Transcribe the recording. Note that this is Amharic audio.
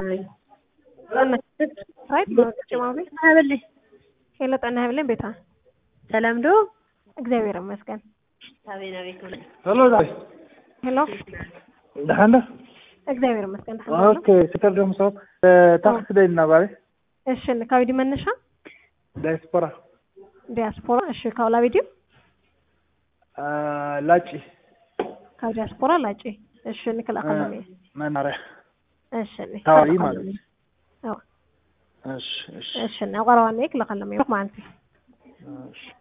right ማውቀጭማዊ አበልኝ ሄለጣና ሀብለን ቤታ ተለምዶ እግዚአብሔር ይመስገን ታቤና ቤት ሆነ ሄሎ ደህና እግዚአብሔር ይመስገን ኦኬ ሲተር ደግሞ ሰው ታክስ ደይና ባይ እሺ ካውዲ መነሻ ዲያስፖራ እሺ ካውላ ቪዲዮ ላጪ ከዲያስፖራ ላጪ እሺ ንከላከለኝ ማናረ እሺ ታዋሪ ማለት አዎ እሺ እሺ ነው ቀራዋኔ ንከላከለኝ ማለት